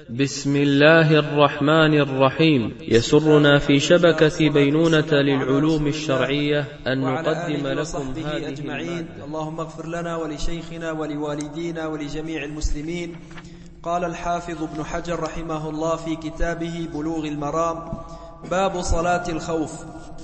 بسم الله الرحمن الرحيم. يسرنا في شبكة بينونة للعلوم الشرعية أن نقدم لكم هذه أجمعين. اللهم اغفر لنا ولشيخنا ولوالدينا ولجميع المسلمين. قال الحافظ ابن حجر رحمه الله في كتابه بلوغ المرام: باب صلاة الخوف.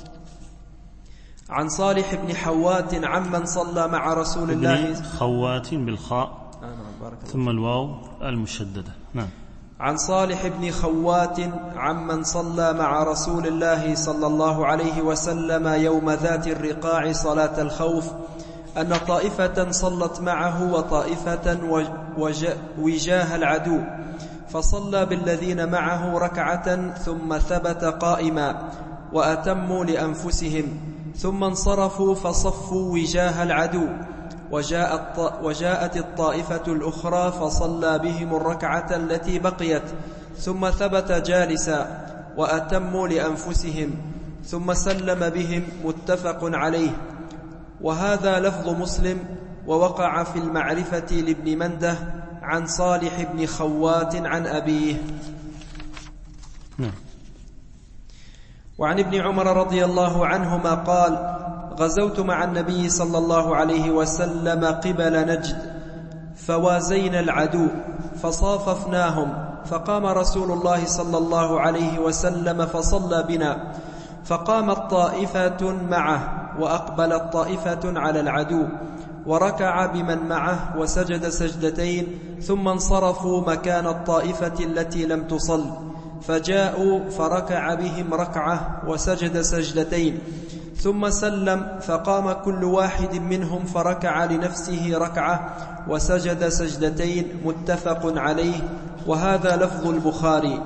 عن صالح بن حوات عمن صلى مع رسول الله خوات بالخاء ثم الواو المشددة. نعم. عن صالح بن خوات عمن صلى مع رسول الله صلى الله عليه وسلم يوم ذات الرقاع صلاة الخوف أن طائفة صلت معه وطائفة وجاه العدو، فصلى بالذين معه ركعة ثم ثبت قائما وأتموا لأنفسهم، ثم انصرفوا فصفوا وجاه العدو، وجاءت الطائفة الأخرى فصلى بهم الركعة التي بقيت، ثم ثبت جالسا وأتموا لأنفسهم، ثم سلم بهم، متفق عليه. وهذا لفظ مسلم. ووقع في المعرفة لابن منده عن صالح بن خوات عن أبيه. وعن ابن عمر رضي الله عنهما قال: غزوت مع النبي صلى الله عليه وسلم قبل نجد، فوازينا العدو فصاففناهم، فقام رسول الله صلى الله عليه وسلم فصلى بنا، فقامت طائفة معه وأقبلت طائفة على العدو، وركع بمن معه وسجد سجدتين، ثم انصرفوا مكان الطائفة التي لم تصل، فجاءوا فركع بهم ركعة وسجد سجدتين، ثم سلم، فقام كل واحد منهم فركع لنفسه ركعة وسجد سجدتين، متفق عليه. وهذا لفظ البخاري.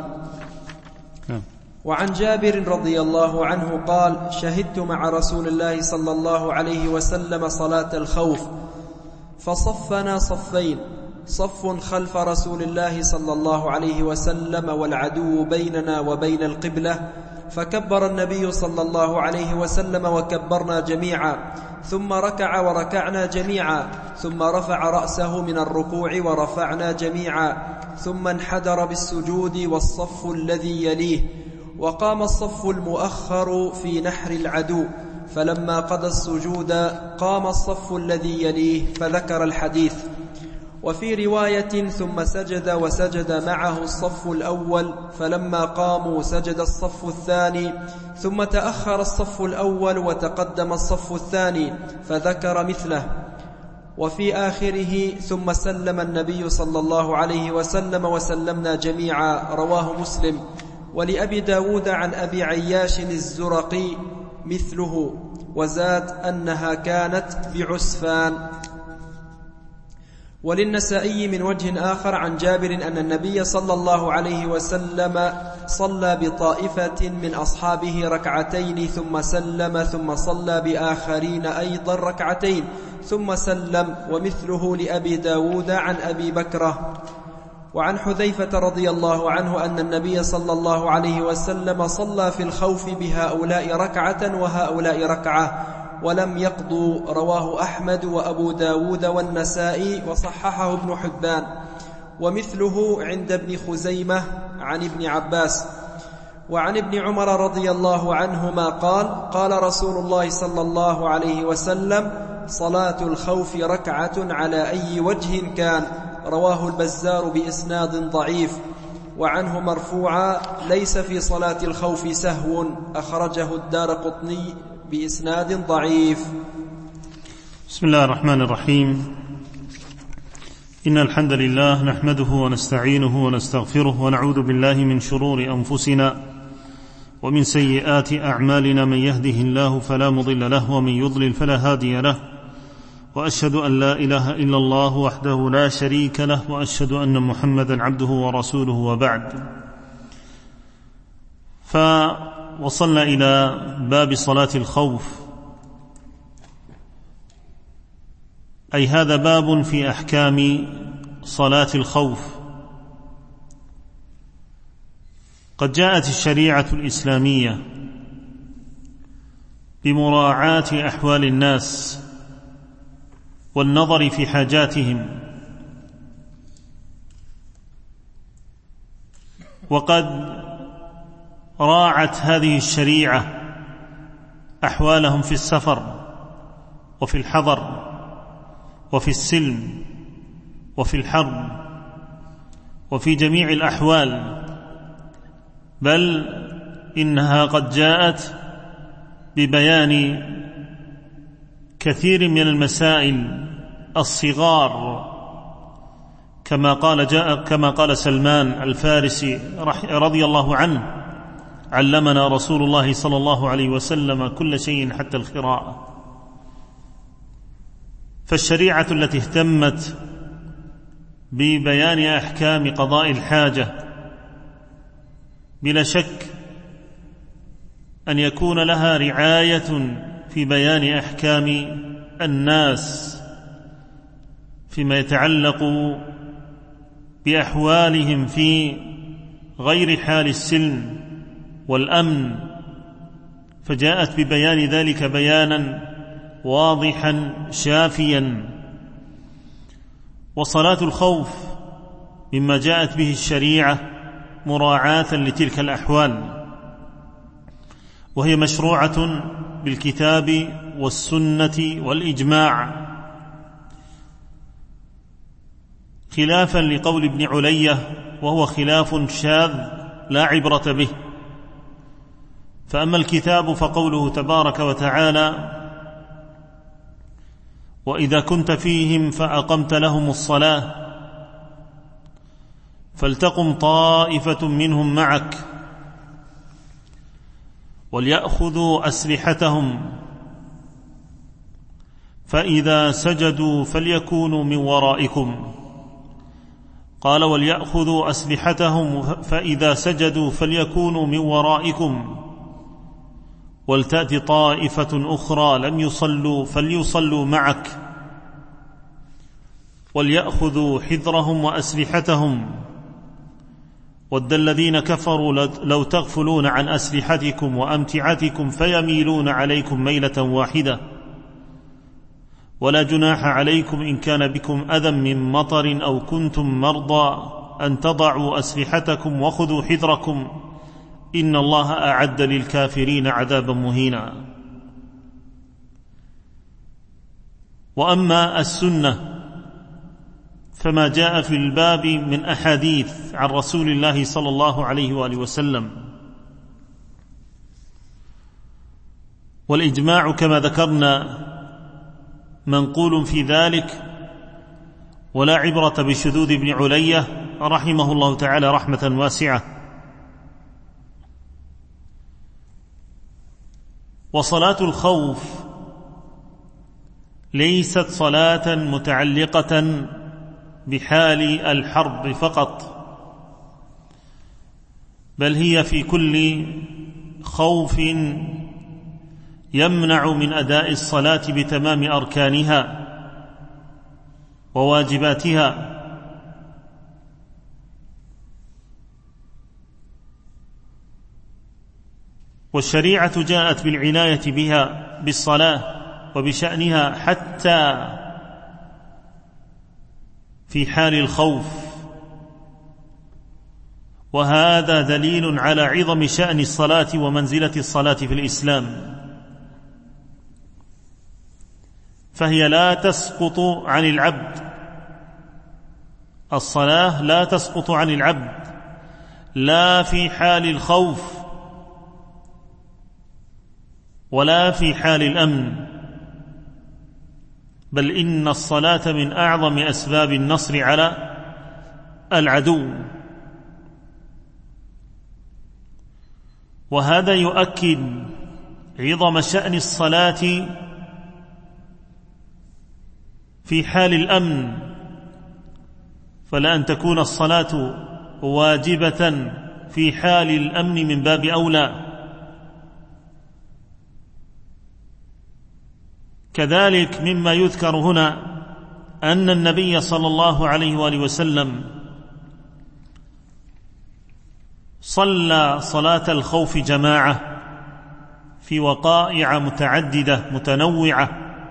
وعن جابر رضي الله عنه قال: شهدت مع رسول الله صلى الله عليه وسلم صلاة الخوف، فصفنا صفين، صف خلف رسول الله صلى الله عليه وسلم والعدو بيننا وبين القبلة، فكبر النبي صلى الله عليه وسلم وكبرنا جميعا، ثم ركع وركعنا جميعا، ثم رفع رأسه من الركوع ورفعنا جميعا، ثم انحدر بالسجود والصف الذي يليه، وقام الصف المؤخر في نحر العدو، فلما قضى السجود قام الصف الذي يليه، فذكر الحديث. وفي رواية: ثم سجد وسجد معه الصف الأول، فلما قاموا سجد الصف الثاني، ثم تأخر الصف الأول وتقدم الصف الثاني، فذكر مثله. وفي آخره: ثم سلم النبي صلى الله عليه وسلم وسلمنا جميعا، رواه مسلم. ولأبي داود عن أبي عياش الزرقي مثله، وزاد أنها كانت بعسفان. وللنسائي من وجه آخر عن جابر أن النبي صلى الله عليه وسلم صلى بطائفة من أصحابه ركعتين ثم سلم، ثم صلى بآخرين أيضا ركعتين ثم سلم، ومثله لأبي داود عن أبي بكرة. وعن حذيفة رضي الله عنه أن النبي صلى الله عليه وسلم صلى في الخوف بهؤلاء ركعة وهؤلاء ركعة ولم يقضوا، رواه أحمد وأبو داود والنسائي، وصححه ابن حبان. ومثله عند ابن خزيمة عن ابن عباس. وعن ابن عمر رضي الله عنهما قال: قال رسول الله صلى الله عليه وسلم: صلاة الخوف ركعة على أي وجه كان، رواه البزار بإسناد ضعيف. وعنه مرفوعا: ليس في صلاة الخوف سهو، أخرجه الدارقطني بإسناد ضعيف. بسم الله الرحمن الرحيم. إن الحمد لله نحمده ونستعينه ونستغفره، ونعوذ بالله من شرور أنفسنا ومن سيئات أعمالنا، من يهده الله فلا مضل له ومن يضلل فلا هادي له، وأشهد أن لا إله إلا الله وحده لا شريك له، وأشهد أن محمدا عبده ورسوله. وبعد، فوصلنا إلى باب صلاة الخوف، أي هذا باب في أحكام صلاة الخوف. قد جاءت الشريعة الإسلامية بمراعاة أحوال الناس والنظر في حاجاتهم، وقد راعت هذه الشريعة أحوالهم في السفر وفي الحضر وفي السلم وفي الحرب وفي جميع الأحوال، بل إنها قد جاءت ببيان كثير من المسائل الصغار، كما قال سلمان الفارسي رضي الله عنه: علمنا رسول الله صلى الله عليه وسلم كل شيء حتى الخراء. فالشريعة التي اهتمت ببيان أحكام قضاء الحاجة بلا شك أن يكون لها رعاية في بيان أحكام الناس فيما يتعلق بأحوالهم في غير حال السلم والأمن، فجاءت ببيان ذلك بيانا واضحا شافيا. وصلاة الخوف مما جاءت به الشريعة مراعاة لتلك الأحوال، وهي مشروعة بالكتاب والسنة والإجماع، خلافا لقول ابن علية، وهو خلاف شاذ لا عبرة به. فأما الكتاب فقوله تبارك وتعالى: وإذا كنت فيهم فأقمت لهم الصلاة فلتقم طائفة منهم معك وليأخذوا أسلحتهم فإذا سجدوا فليكونوا من ورائكم. قال: وليأخذوا أسلحتهم فإذا سجدوا فليكونوا من ورائكم ولتأت طائفة أخرى لم يصلوا فليصلوا معك وليأخذوا حذرهم وأسلحتهم ود الذين كفروا لو تغفلون عن أسلحتكم وأمتعتكم فيميلون عليكم ميلة واحدة ولا جناح عليكم إن كان بكم أذى من مطر أو كنتم مرضى أن تضعوا أسلحتكم وخذوا حذركم إن الله أعد للكافرين عذابا مهينا. وأما السنة فما جاء في الباب من أحاديث عن رسول الله صلى الله عليه وآله وسلم، والإجماع كما ذكرنا منقول في ذلك، ولا عبرة بشذوذ ابن علية رحمه الله تعالى رحمة واسعة. وصلاة الخوف ليست صلاة متعلقة بحال الحرب فقط، بل هي في كل خوف يمنع من أداء الصلاة بتمام أركانها وواجباتها. والشريعة جاءت بالعناية بها بالصلاة وبشأنها حتى في حال الخوف، وهذا دليل على عظم شأن الصلاة ومنزلة الصلاة في الإسلام، فهي لا تسقط عن العبد، الصلاة لا تسقط عن العبد لا في حال الخوف ولا في حال الأمن، بل إن الصلاة من أعظم أسباب النصر على العدو. وهذا يؤكد عظم شأن الصلاة في حال الأمن، فلا أن تكون الصلاة واجبة في حال الأمن من باب أولى. كذلك مما يذكر هنا أن النبي صلى الله عليه وآله وسلم صلى صلاة الخوف جماعة في وقائع متعددة متنوعة،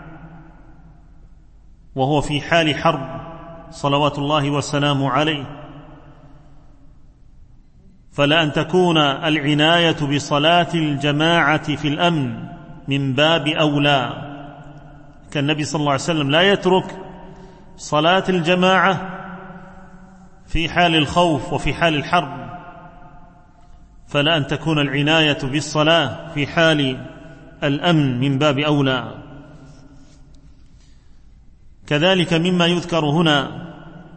وهو في حال حرب صلوات الله وسلامه عليه، فلأن تكون العناية بصلاة الجماعة في الأمن من باب أولى. كان النبي صلى الله عليه وسلم لا يترك صلاة الجماعة في حال الخوف وفي حال الحرب، فلأن تكون العناية بالصلاة في حال الأمن من باب أولى. كذلك مما يذكر هنا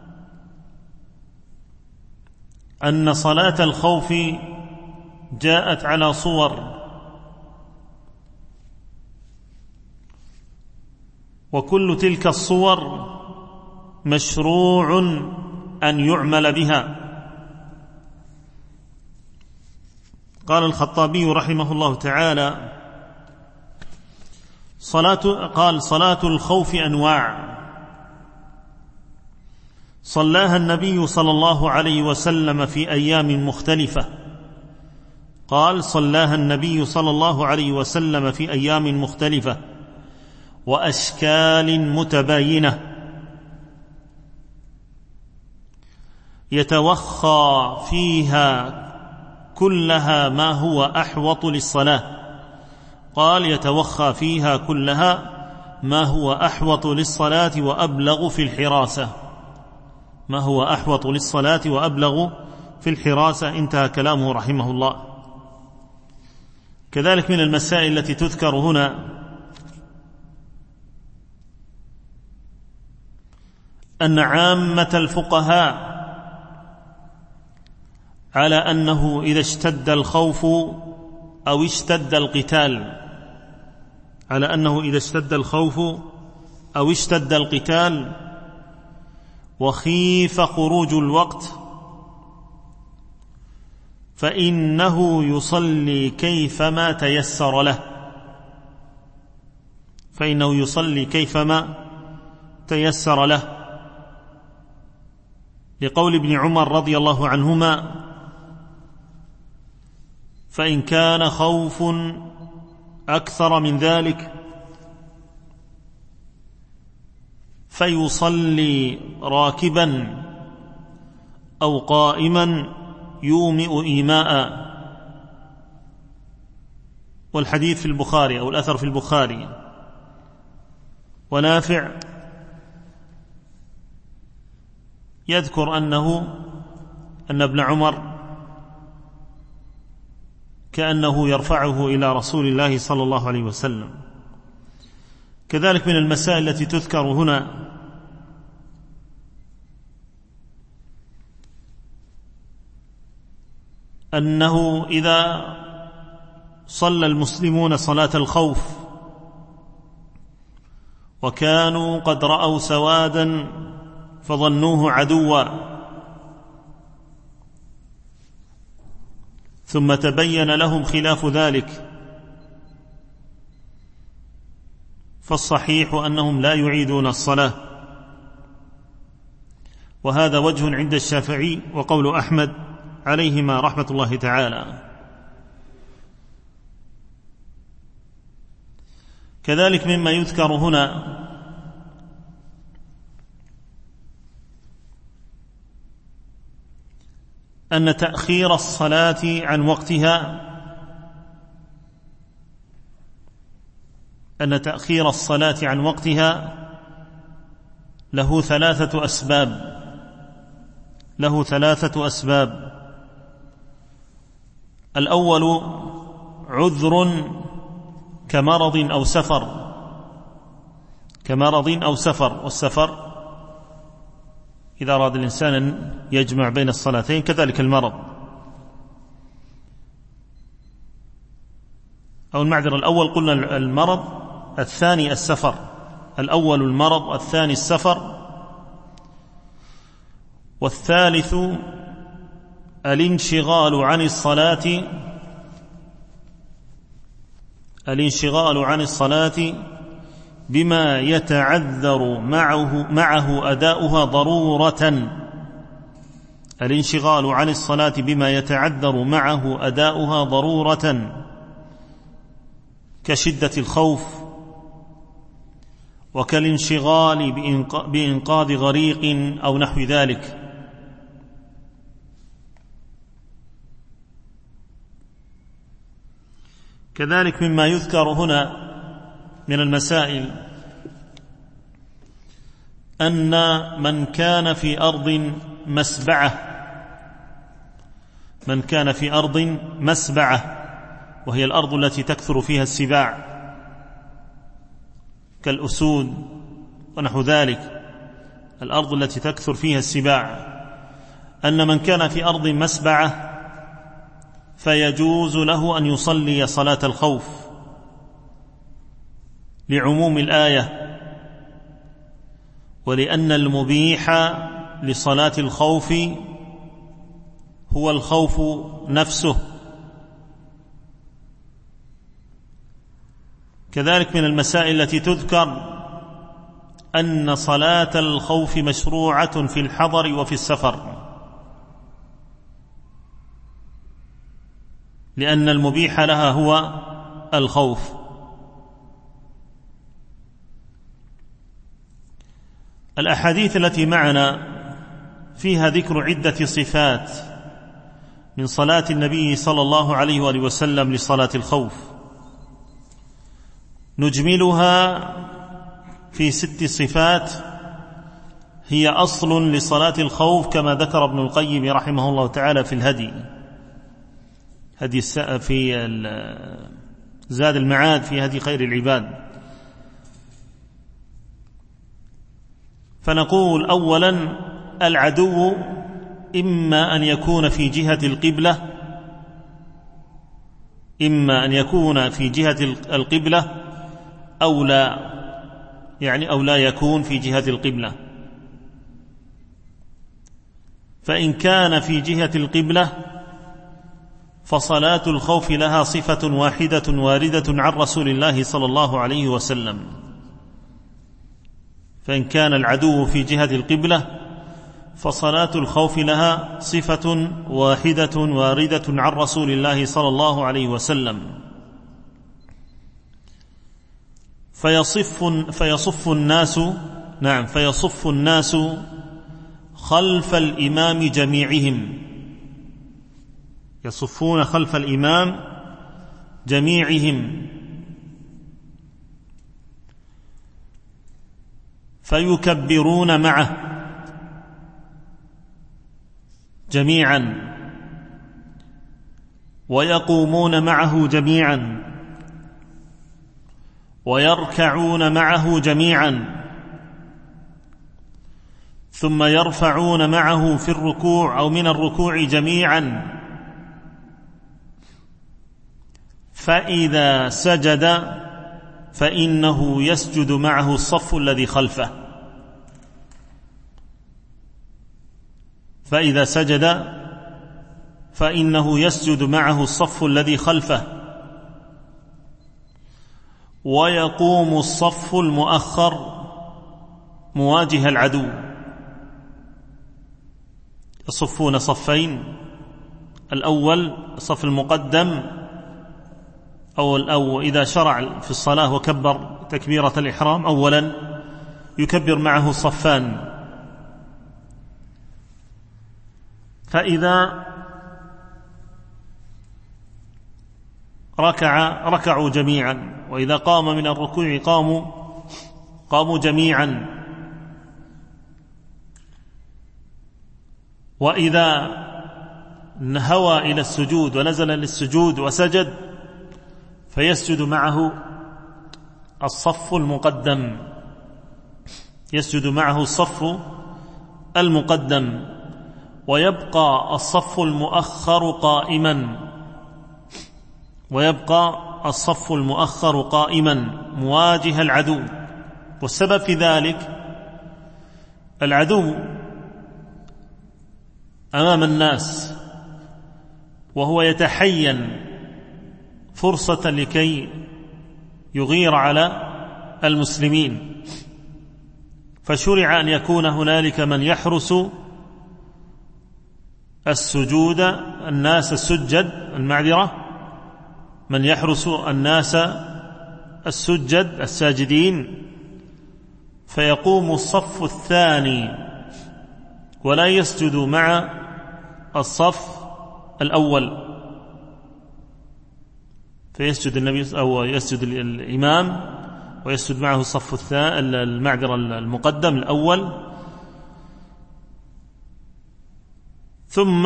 أن صلاة الخوف جاءت على صور، وكل تلك الصور مشروع أن يعمل بها. قال الخطابي رحمه الله تعالى: صلاة الخوف أنواع صلاها النبي صلى الله عليه وسلم في أيام مختلفة. قال: صلاها النبي صلى الله عليه وسلم في أيام مختلفة وأشكال متباينة، يتوخى فيها كلها ما هو أحوط للصلاة. قال: يتوخى فيها كلها ما هو أحوط للصلاة وأبلغ في الحراسة. ما هو أحوط للصلاة وأبلغ في الحراسة. انتهى كلامه رحمه الله. كذلك من المسائل التي تذكر هنا أن عامة الفقهاء على أنه إذا اشتد الخوف أو اشتد القتال، على أنه إذا اشتد الخوف أو اشتد القتال وخيف خروج الوقت فإنه يصلي كيفما تيسر له، فإنه يصلي كيفما تيسر له، لقول ابن عمر رضي الله عنهما: فإن كان خوف أكثر من ذلك فيصلي راكبا أو قائما يومئ إيماء. والحديث في البخاري أو الأثر في البخاري. ونافع يذكر أن ابن عمر كأنه يرفعه إلى رسول الله صلى الله عليه وسلم. كذلك من المسائل التي تذكر هنا أنه إذا صلى المسلمون صلاة الخوف وكانوا قد رأوا سوادا فظنوه عدوا، ثم تبين لهم خلاف ذلك، فالصحيح أنهم لا يعيدون الصلاة. وهذا وجه عند الشافعي وقول أحمد عليهما رحمة الله تعالى. كذلك مما يذكر هنا أن تأخير الصلاة عن وقتها له ثلاثة أسباب. الأول عذر كمرض أو سفر، والسفر إذا أراد الإنسان أن يجمع بين الصلاتين، كذلك المرض. أو المعذرة، الأول قلنا المرض، الثاني السفر. الأول المرض، الثاني السفر، والثالث الانشغال عن الصلاة بما يتعذر معه أداؤها ضرورة. الانشغال عن الصلاة بما يتعذر معه أداؤها ضرورة كشدة الخوف، وكالانشغال بإنقاذ غريق أو نحو ذلك. كذلك مما يذكر هنا من المسائل أن من كان في أرض مسبعة وهي الأرض التي تكثر فيها السباع كالأسود ونحو ذلك، الأرض التي تكثر فيها السباع، أن من كان في أرض مسبعة فيجوز له أن يصلي صلاة الخوف لعموم الآية، ولأن المبيح لصلاة الخوف هو الخوف نفسه. كذلك من المسائل التي تذكر أن صلاة الخوف مشروعة في الحضر وفي السفر، لأن المبيح لها هو الخوف. الأحاديث التي معنا فيها ذكر عدة صفات من صلاة النبي صلى الله عليه وآله وسلم لصلاة الخوف، نجملها في 6 صفات هي أصل لصلاة الخوف، كما ذكر ابن القيم رحمه الله تعالى في الهدي في زاد المعاد في هدي خير العباد. فنقول أولا: العدو إما أن يكون في جهة القبلة أو لا، أو لا يكون في جهة القبلة. فإن كان في جهة القبلة فصلاة الخوف لها صفة واحدة واردة عن رسول الله صلى الله عليه وسلم. فإن كان العدو في جهة القبلة فصلاة الخوف لها صفة واحدة واردة عن رسول الله صلى الله عليه وسلم. فيصف الناس خلف الإمام جميعهم، يصفون خلف الإمام جميعهم، فيكبرون معه جميعا، ويقومون معه جميعا، ويركعون معه جميعا، ثم يرفعون معه في الركوع أو من الركوع جميعا، فإذا سجد فإنه يسجد معه الصف الذي خلفه. فإذا سجد فإنه يسجد معه الصف الذي خلفه، ويقوم الصف المؤخر مواجه العدو. يصفون صفين: الأول الصف المقدم، أو إذا شرع في الصلاة وكبر تكبيرة الإحرام أولا يكبر معه الصفان، فإذا ركعوا جميعا، وإذا قام من الركوع قاموا جميعا، وإذا هوى إلى السجود ونزل للسجود وسجد فيسجد معه الصف المقدم، يسجد معه الصف المقدم، ويبقى الصف المؤخر قائما مواجه العدو. والسبب في ذلك العدو أمام الناس، وهو يتحين فرصة لكي يغير على المسلمين، فشرع أن يكون هنالك من يحرس من يحرس الناس الساجدين، فيقوم الصف الثاني ولا يسجد مع الصف الأول، فيسجد النبي أو يسجد الإمام ويسجد معه الصف الثاني المعذرة المقدم الأول. ثم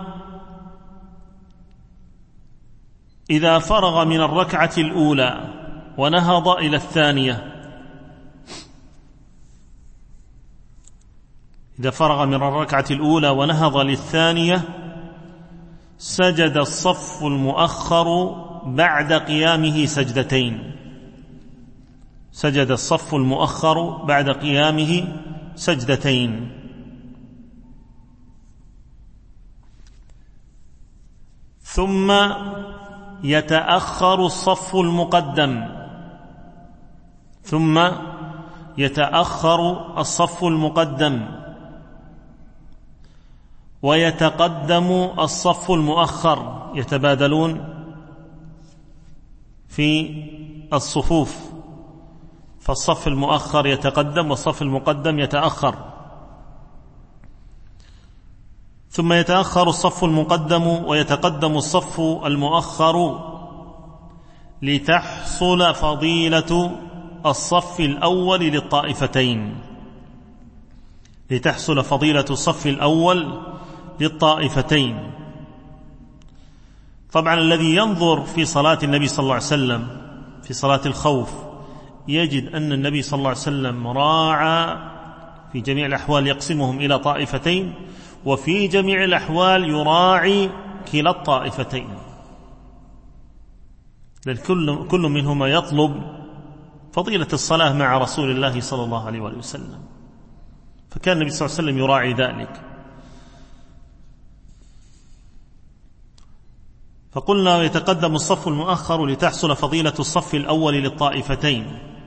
إذا فرغ من الركعة الأولى ونهض إلى الثانية، إذا فرغ من الركعة الأولى ونهض للثانية سجد الصف المؤخر بعد قيامه سجدتين. سجد الصف المؤخر بعد قيامه سجدتين. ثم يتأخر الصف المقدم، ثم يتأخر الصف المقدم ويتقدم الصف المؤخر، يتبادلون في الصفوف، فالصف المؤخر يتقدم والصف المقدم يتأخر. ثم يتأخر الصف المقدم ويتقدم الصف المؤخر لتحصل فضيلة الصف الأول للطائفتين، لتحصل فضيلة الصف الأول للطائفتين. طبعا الذي ينظر في صلاة النبي صلى الله عليه وسلم في صلاة الخوف يجد أن النبي صلى الله عليه وسلم راعى في جميع الأحوال يقسمهم إلى طائفتين، وفي جميع الأحوال يراعي كلا الطائفتين، كل منهما يطلب فضيلة الصلاة مع رسول الله صلى الله عليه وسلم، فكان النبي صلى الله عليه وسلم يراعي ذلك. فقلنا يتقدم الصف المؤخر لتحصل فضيلة الصف الأول للطائفتين،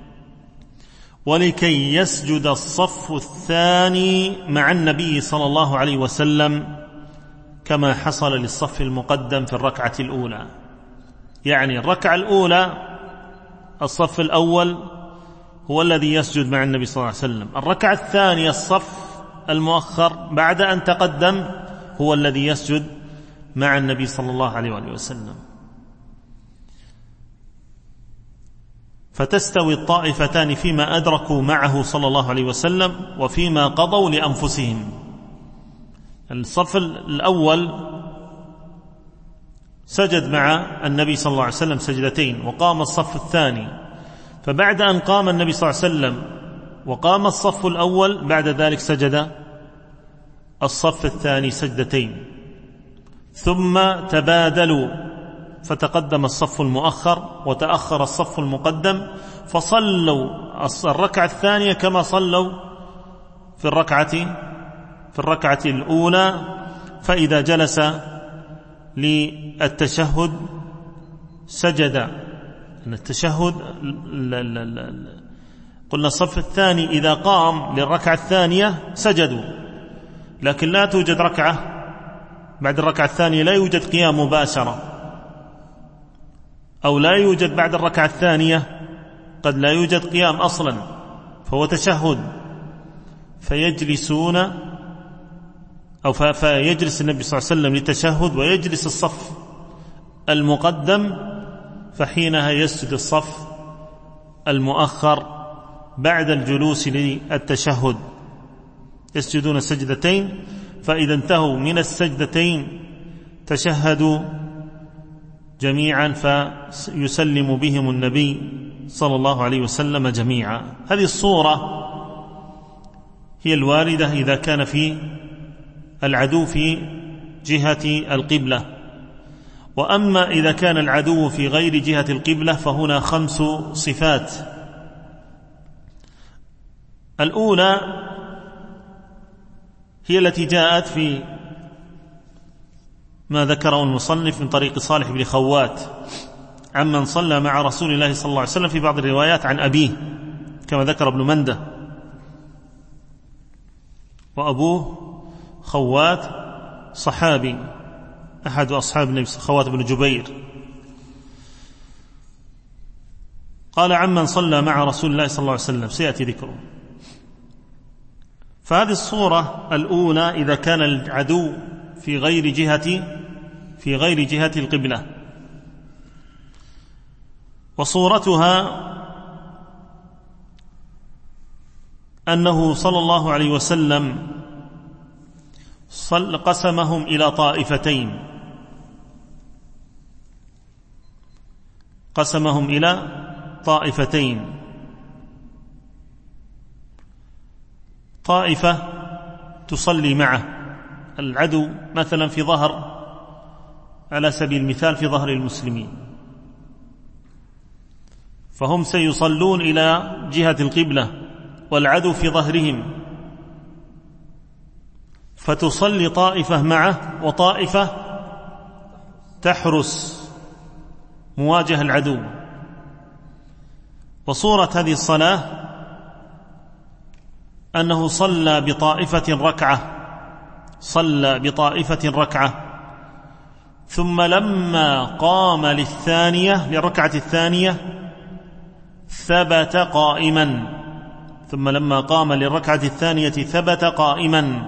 ولكي يسجد الصف الثاني مع النبي صلى الله عليه وسلم كما حصل للصف المقدم في الركعة الأولى. يعني الركعة الأولى الصف الأول هو الذي يسجد مع النبي صلى الله عليه وسلم، الركعة الثانية الصف المؤخر بعد أن تقدم هو الذي يسجد مع النبي صلى الله عليه وسلم. فتستوي الطائفتان فيما أدركوا معه صلى الله عليه وسلم وفيما قضوا لأنفسهم. الصف الأول سجد مع النبي صلى الله عليه وسلم سجدتين، وقام الصف الثاني، فبعد أن قام النبي صلى الله عليه وسلم وقام الصف الأول بعد ذلك سجد الصف الثاني سجدتين، ثم تبادلوا فتقدم الصف المؤخر وتأخر الصف المقدم، فصلوا الركعة الثانية كما صلوا في الركعة الأولى. فإذا جلس للتشهد سجد. التشهد قلنا الصف الثاني إذا قام للركعة الثانية سجدوا، لكن لا توجد ركعة بعد الركعة الثانية، لا يوجد قيام مباشرة، أو لا يوجد بعد الركعة الثانية قد لا يوجد قيام أصلا، فهو تشهد، فيجلسون أو فيجلس النبي صلى الله عليه وسلم للتشهد ويجلس الصف المقدم، فحينها يسجد الصف المؤخر بعد الجلوس للتشهد، يسجدون السجدتين، فإذا انتهوا من السجدتين تشهدوا جميعا فيسلم بهم النبي صلى الله عليه وسلم جميعا. هذه الصورة هي الواردة إذا كان في العدو في جهة القبلة، وأما إذا كان العدو في غير جهة القبلة فهنا 5 صفات. الأولى هي التي جاءت في ما ذكره المصنف من طريق صالح بن خوات عمن صلى مع رسول الله صلى الله عليه وسلم في بعض الروايات عن أبيه كما ذكر ابن منده، وأبوه خوات صحابي أحد أصحاب النبي خوات بن جبير، قال عمن صلى مع رسول الله صلى الله عليه وسلم، سيأتي ذكره. فهذه الصورة الأولى إذا كان العدو في غير جهة القبلة. وصورتها أنه صلى الله عليه وسلم قسمهم إلى طائفتين، قسمهم إلى طائفتين، طائفة تصلي معه العدو مثلا في ظهر، على سبيل المثال في ظهر المسلمين، فهم سيصلون إلى جهة القبلة والعدو في ظهرهم، فتصلي طائفة معه وطائفة تحرس مواجهة العدو. وصورة هذه الصلاة أنه صلى بطائفة ركعة، صلى بطائفة ركعة، ثم لما قام للركعة الثانية ثبت قائما، ثم لما قام للركعة الثانية ثبت قائما،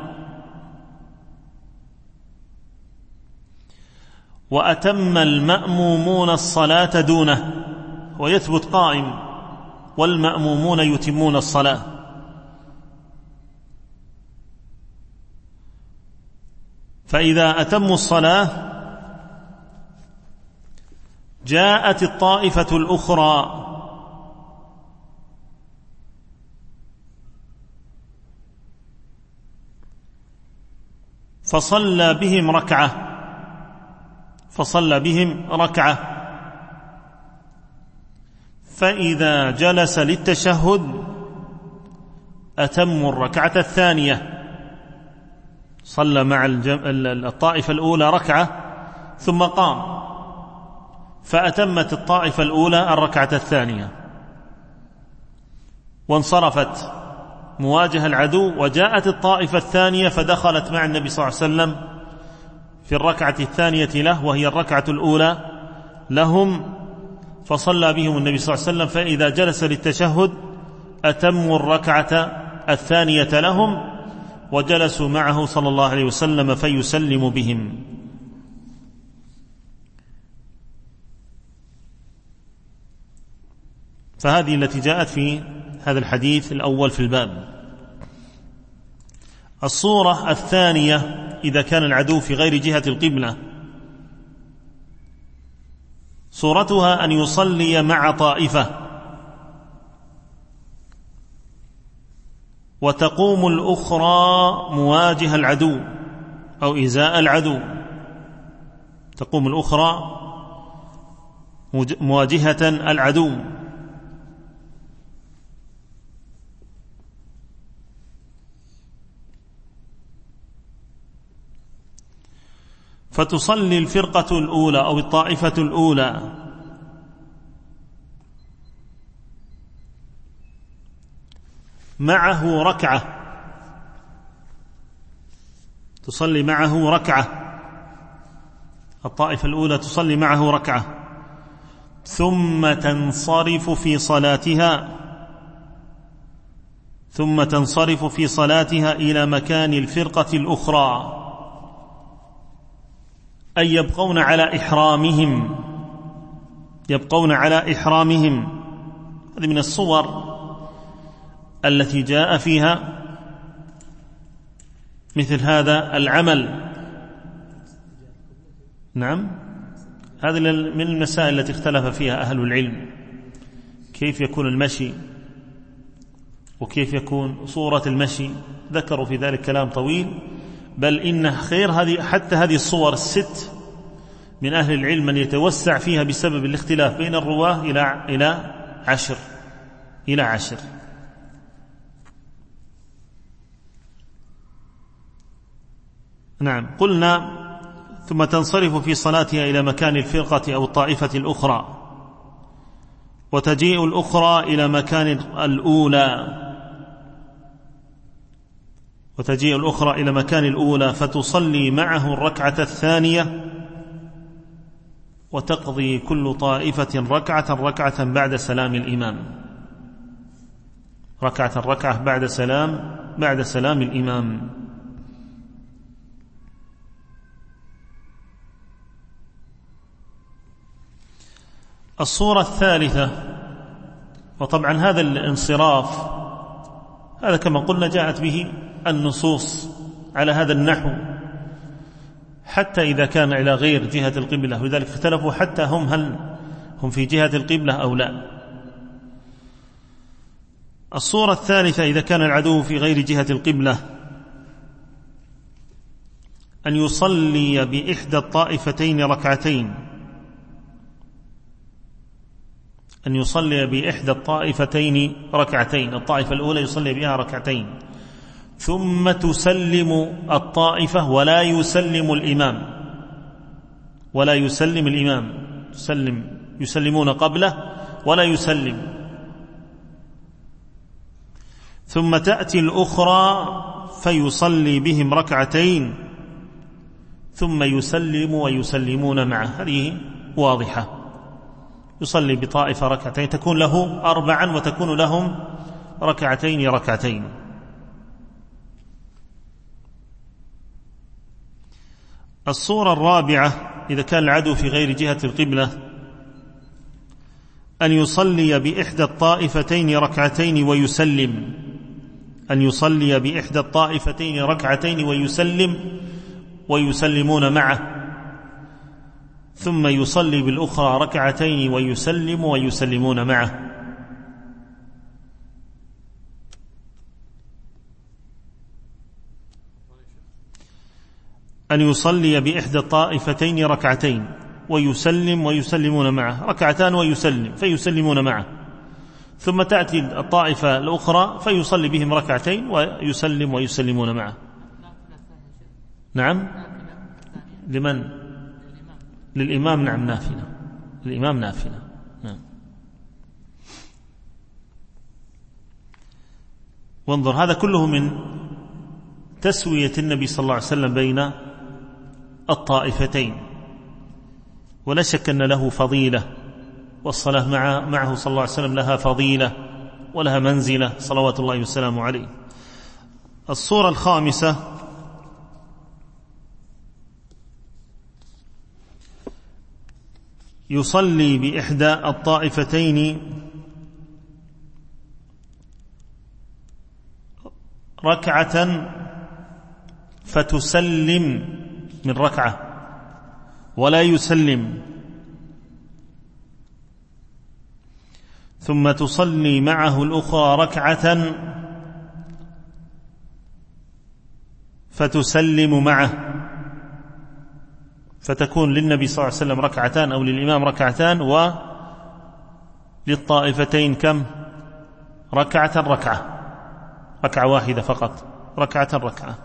وأتم المأمومون الصلاة دونه، ويثبت قائم والمأمومون يتمون الصلاة. فإذا أتموا الصلاة جاءت الطائفة الأخرى فصلى بهم ركعة، فإذا جلس للتشهد أتموا الركعة الثانية، صلى مع الطائفة الأولى ركعة ثم قام، فأتمت الطائفة الأولى الركعة الثانية وانصرفت مواجهة العدو، وجاءت الطائفة الثانية فدخلت مع النبي صلى الله عليه وسلم في الركعة الثانية له، وهي الركعة الأولى لهم، فصلى بهم النبي صلى الله عليه وسلم، فإذا جلس للتشهد أتموا الركعة الثانية لهم وجلسوا معه صلى الله عليه وسلم فيسلم بهم. فهذه التي جاءت في هذا الحديث الأول في الباب. الصورة الثانية إذا كان العدو في غير جهة القبلة، صورتها أن يصلي مع طائفة وتقوم الأخرى مواجهة العدو أو إزاء العدو، تقوم الأخرى مواجهة العدو، فتصلي الفرقة الأولى أو الطائفة الأولى معه ركعة، تصلي معه ركعة، الطائفة الأولى تصلي معه ركعة، ثم تنصرف في صلاتها إلى مكان الفرقة الأخرى، أي يبقون على إحرامهم. هذه من الصور التي جاء فيها مثل هذا العمل. نعم، هذه من المسائل التي اختلف فيها أهل العلم، كيف يكون المشي وكيف يكون صورة المشي، ذكروا في ذلك كلام طويل، بل إن خير حتى هذه الصور الست من أهل العلم من يتوسع فيها بسبب الاختلاف بين الرواه إلى 10. نعم، قلنا ثم تنصرف في صلاتها إلى مكان الفرقة أو الطائفة الأخرى، وتجيء الأخرى إلى مكان الأولى فتصلي معه الركعة الثانية، وتقضي كل طائفة ركعة بعد سلام الإمام، ركعة بعد سلام الإمام. الصورة الثالثة، وطبعا هذا الانصراف هذا كما قلنا جاءت به النصوص على هذا النحو حتى إذا كان إلى غير جهة القبلة، ولذلك اختلفوا حتى هل هم في جهة القبلة أو لا. الصورة الثالثة إذا كان العدو في غير جهة القبلة أن يصلي بإحدى الطائفتين ركعتين، أن يصلي بإحدى الطائفتين ركعتين، الطائفة الأولى يصلي بها ركعتين ثم تسلم الطائفة ولا يسلم الإمام يسلمون قبله ولا يسلم، ثم تأتي الأخرى فيصلي بهم ركعتين ثم يسلم ويسلمون معه. هذه واضحة، يصلي بطائفة ركعتين تكون له 4 وتكون لهم ركعتين. الصورة الرابعة إذا كان العدو في غير جهة القبلة أن يصلي بإحدى الطائفتين ركعتين ويسلم، أن يصلي بإحدى الطائفتين ركعتين ويسلمون معه، ثم يصلي بالأخرى ركعتين ويسلمون معه. أن يصلي بإحدى الطائفتين ركعتين ويسلمون معه، ركعتان ويسلم فيسلمون معه، ثم تأتي الطائفة الأخرى فيصلي بهم ركعتين ويسلمون معه. نعم، لمن؟ للإمام. نعم، نافلة، الإمام نافلة. نعم. وانظر هذا كله من تسوية النبي صلى الله عليه وسلم بين الطائفتين، ولا شك أن له فضيلة، والصلاة معه صلى الله عليه وسلم لها فضيلة ولها منزلة صلوات الله وسلامه عليه. الصورة الخامسة يصلي بإحدى الطائفتين ركعة فتسلم من ركعة ولا يسلم، ثم تصلي معه الأخرى ركعة فتسلم معه، فتكون للنبي صلى الله عليه وسلم ركعتان أو للإمام ركعتان، وللطائفتين كم؟ ركعة واحدة فقط، ركعة.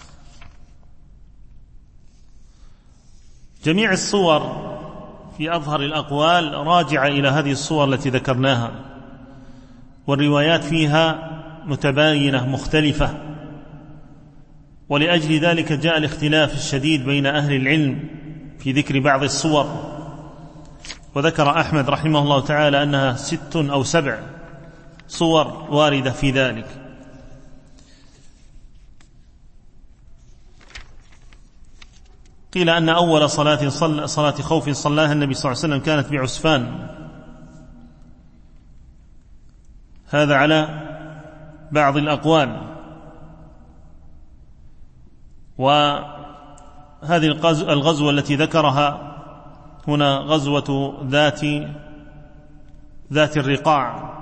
جميع الصور في أظهر الأقوال راجعة إلى هذه الصور التي ذكرناها، والروايات فيها متباينة مختلفة، ولأجل ذلك جاء الاختلاف الشديد بين أهل العلم في ذكر بعض الصور. وذكر أحمد رحمه الله تعالى أنها 6 أو 7 صور واردة في ذلك. قيل أن أول صلاة خوف صلاها النبي صلى الله عليه وسلم كانت بعسفان، هذا على بعض الأقوال. وهذه الغزوة التي ذكرها هنا غزوة ذات الرقاع،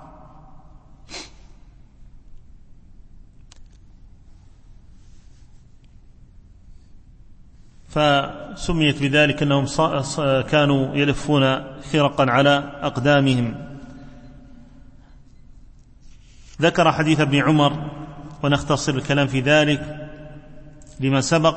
فسميت بذلك أنهم كانوا يلفون خرقا على أقدامهم. ذكر حديث ابن عمر، ونختصر الكلام في ذلك لما سبق،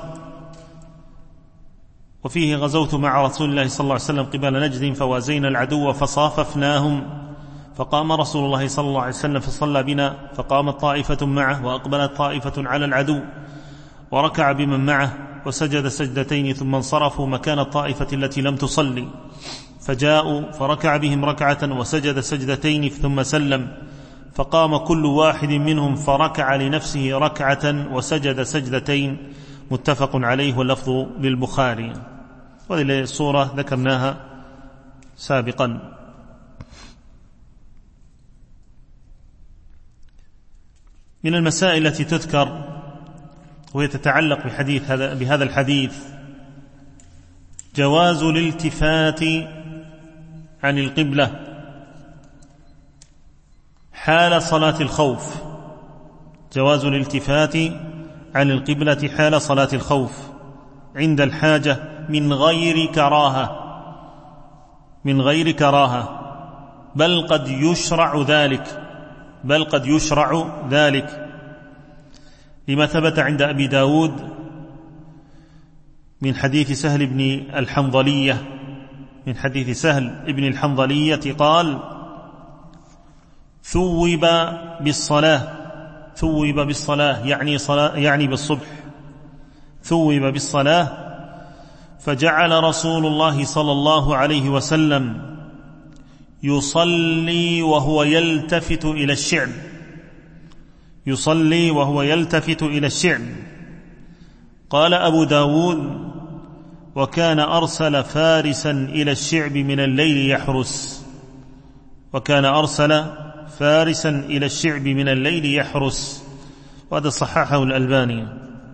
وفيه: غزوت مع رسول الله صلى الله عليه وسلم قبل نجد فوازينا العدو فصاففناهم، فقام رسول الله صلى الله عليه وسلم فصلى بنا، فقامت طائفة معه وأقبلت طائفة على العدو وركع بمن معه وسجد سجدتين ثم انصرفوا مكان الطائفة التي لم تصلي، فجاءوا فركع بهم ركعة وسجد سجدتين ثم سلم، فقام كل واحد منهم فركع لنفسه ركعة وسجد سجدتين، متفق عليه واللفظ للبخاري. وهذه الصورة ذكرناها سابقا. من المسائل التي تذكر وهي تتعلق بهذا الحديث جواز الالتفات عن القبلة حال صلاة الخوف. جواز الالتفات عن القبلة حال صلاة الخوف عند الحاجة من غير كراهة، بل قد يشرع ذلك لما ثبت عند أبي داود من حديث سهل بن الحنظلية قال: ثوب بالصلاة يعني بالصبح، ثوب بالصلاة، فجعل رسول الله صلى الله عليه وسلم يصلي وهو يلتفت إلى الشعب. قال أبو داود: وكان أرسل فارسا إلى الشعب من الليل يحرس، وهذا صححه الألباني.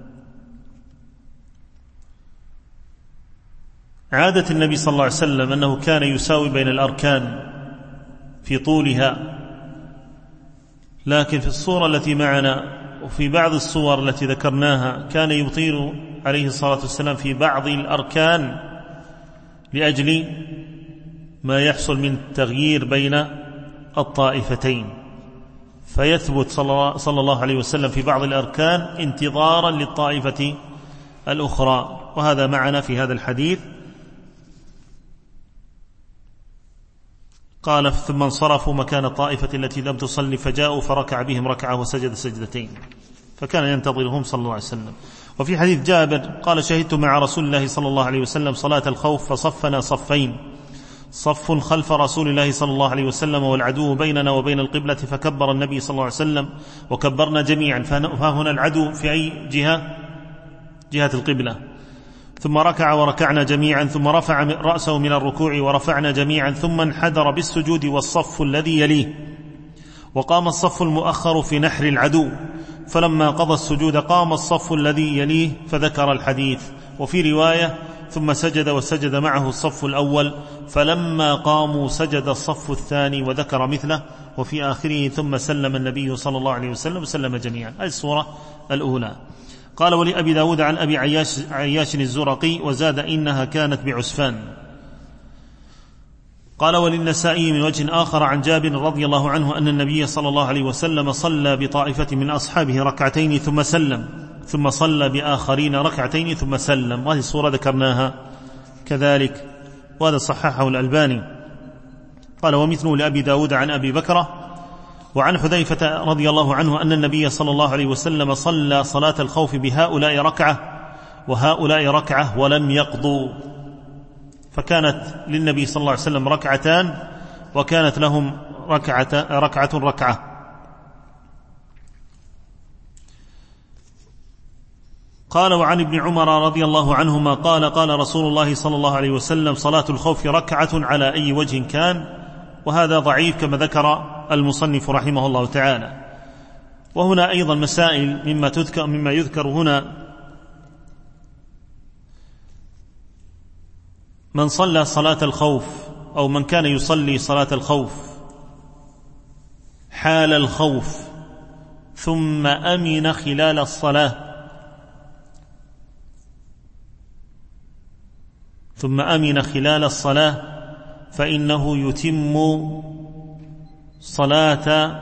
عادة النبي صلى الله عليه وسلم أنه كان يساوي بين الأركان في طولها، لكن في الصورة التي معنا وفي بعض الصور التي ذكرناها كان يطيل عليه الصلاة والسلام في بعض الأركان لأجل ما يحصل من تغيير بين الطائفتين، فيثبت صلى الله عليه وسلم في بعض الأركان انتظارا للطائفة الأخرى، وهذا معنا في هذا الحديث. قال: ثم انصرفوا مكان الطائفة التي لم تصلي فجاءوا فركع بهم ركعة وسجد سجدتين، فكان ينتظرهم صلى الله عليه وسلم. وفي حديث جابر قال: شهدت مع رسول الله صلى الله عليه وسلم صلاة الخوف فصفنا صفين، صف خلف رسول الله صلى الله عليه وسلم والعدو بيننا وبين القبلة، فكبر النبي صلى الله عليه وسلم وكبرنا جميعا. فهنا العدو في أي جهة القبلة. ثم ركع وركعنا جميعا، ثم رفع رأسه من الركوع ورفعنا جميعا، ثم انحدر بالسجود والصف الذي يليه، وقام الصف المؤخر في نحر العدو، فلما قضى السجود قام الصف الذي يليه فذكر الحديث. وفي رواية: ثم سجد وسجد معه الصف الأول، فلما قاموا سجد الصف الثاني وذكر مثله. وفي آخره: ثم سلم النبي صلى الله عليه وسلم وسلم جميعا. هذه الصورة الأولى. قال: ولأبي داود عن أبي عياش الزرقي وزاد: إنها كانت بعسفان. قال: وللنسائي من وجه آخر عن جابر رضي الله عنه أن النبي صلى الله عليه وسلم صلى بطائفة من أصحابه ركعتين ثم سلم، ثم صلى بآخرين ركعتين ثم سلم. وهذه الصورة ذكرناها كذلك، وهذا صححه الألباني. قال: ومثله لأبي داود عن أبي بكرة وعن حذيفة رضي الله عنه أن النبي صلى الله عليه وسلم صلى صلاة الخوف بهؤلاء ركعة وهؤلاء ركعة ولم يقضوا، فكانت للنبي صلى الله عليه وسلم ركعتان وكانت لهم ركعة. قال: وعن ابن عمر رضي الله عنهما قال: قال رسول الله صلى الله عليه وسلم: صلاة الخوف ركعة على أي وجه كان. وهذا ضعيف كما ذكر المصنف رحمه الله تعالى. وهنا أيضا مسائل مما يذكر هنا: من صلى صلاة الخوف أو من كان يصلي صلاة الخوف حال الخوف ثم أمن خلال الصلاة فإنه يتم صلاة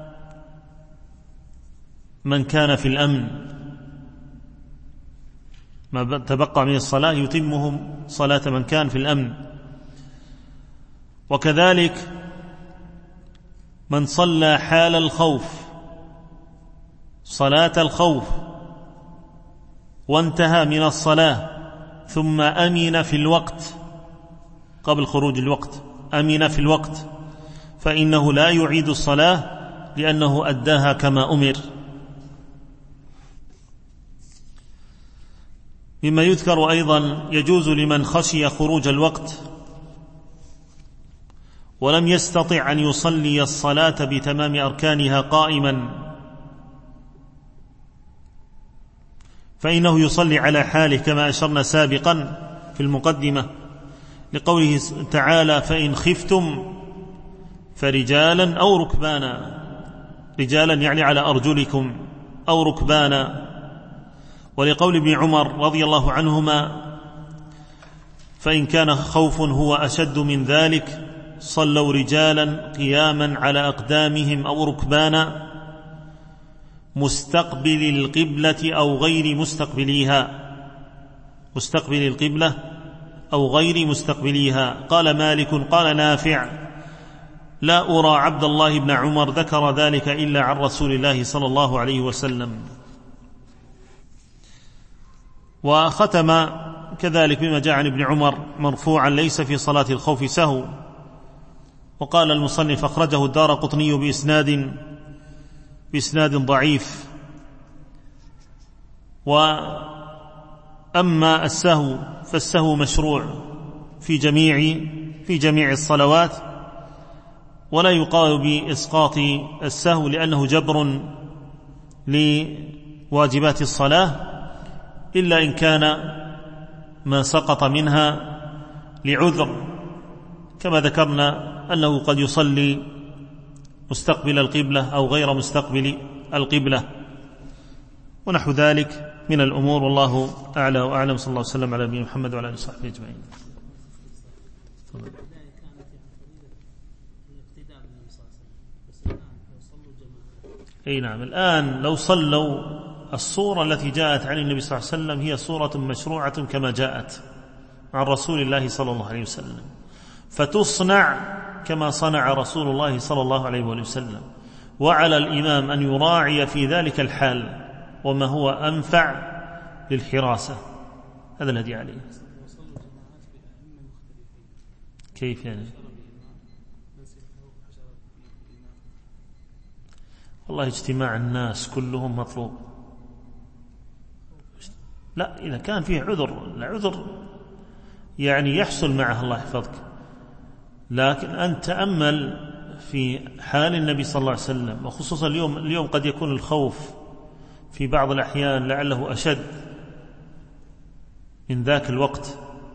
من كان في الأمن، ما تبقى من الصلاة يتمهم صلاة من كان في الأمن. وكذلك من صلى حال الخوف صلاة الخوف وانتهى من الصلاة ثم أمن في الوقت قبل خروج الوقت، أمن في الوقت، فإنه لا يعيد الصلاة لأنه أداها كما أمر. مما يذكر أيضا: يجوز لمن خشي خروج الوقت ولم يستطع أن يصلي الصلاة بتمام أركانها قائما، فإنه يصلي على حاله كما أشرنا سابقا في المقدمة لقوله تعالى: فإن خفتم فرجالا أو ركبانا، رجالا يعني على أرجلكم، أو ركبانا. ولقول ابن عمر رضي الله عنهما: فإن كان خوف هو أشد من ذلك صلوا رجالا قياما على أقدامهم أو ركبانا مستقبل القبلة أو غير مستقبليها، مستقبل القبلة أو غير مستقبليها. قال مالك قال نافع: لا أرى عبد الله بن عمر ذكر ذلك إلا عن رسول الله صلى الله عليه وسلم. وختم كذلك بما جاء عن ابن عمر مرفوعا: ليس في صلاة الخوف سهو. وقال المصنف: أخرجه الدارقطني بإسناد ضعيف. وأما السهو فالسهو مشروع في جميع الصلوات، ولا يقال بإسقاط السهو لأنه جبر لواجبات الصلاة، إلا إن كان ما سقط منها لعذر، كما ذكرنا أنه قد يصلي مستقبل القبلة أو غير مستقبل القبلة ونحو ذلك من الأمور. والله أعلى وأعلم. صلى الله عليه وسلم على نبينا محمد وعلى آله وصحبه أجمعين. أي نعم، الآن لو صلوا الصورة التي جاءت عن النبي صلى الله عليه وسلم هي صورة مشروعة كما جاءت عن رسول الله صلى الله عليه وسلم، فتصنع كما صنع رسول الله صلى الله عليه وسلم، وعلى الإمام أن يراعي في ذلك الحال وما هو أنفع للحراسة. هذا الذي عليه. كيف يعني؟ والله اجتماع الناس كلهم مطلوب. لا، إذا كان فيه عذر، العذر يعني يحصل معه الله يحفظك، لكن أن تأمل في حال النبي صلى الله عليه وسلم، وخصوصا اليوم قد يكون الخوف في بعض الأحيان لعله أشد من ذاك الوقت،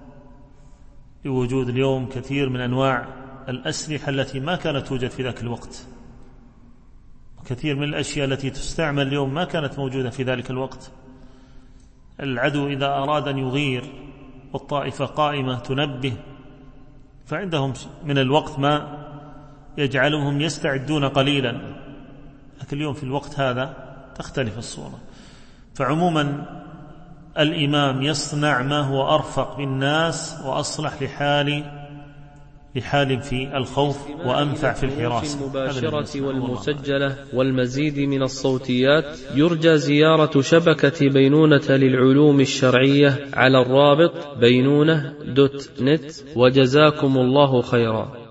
لوجود اليوم كثير من أنواع الأسلحة التي ما كانت توجد في ذاك الوقت، وكثير من الأشياء التي تستعمل اليوم ما كانت موجودة في ذلك الوقت. العدو إذا أراد أن يغير والطائفة قائمة تنبه، فعندهم من الوقت ما يجعلهم يستعدون قليلا، لكن اليوم في الوقت هذا تختلف الصورة. فعموما الإمام يصنع ما هو أرفق بالناس وأصلح لحال في الخوف وأنفع في الحراسة. المباشرة والمسجلة والمزيد من الصوتيات يرجى زيارة شبكة بينونة للعلوم الشرعية على الرابط بينونة.net، وجزاكم الله خيرا.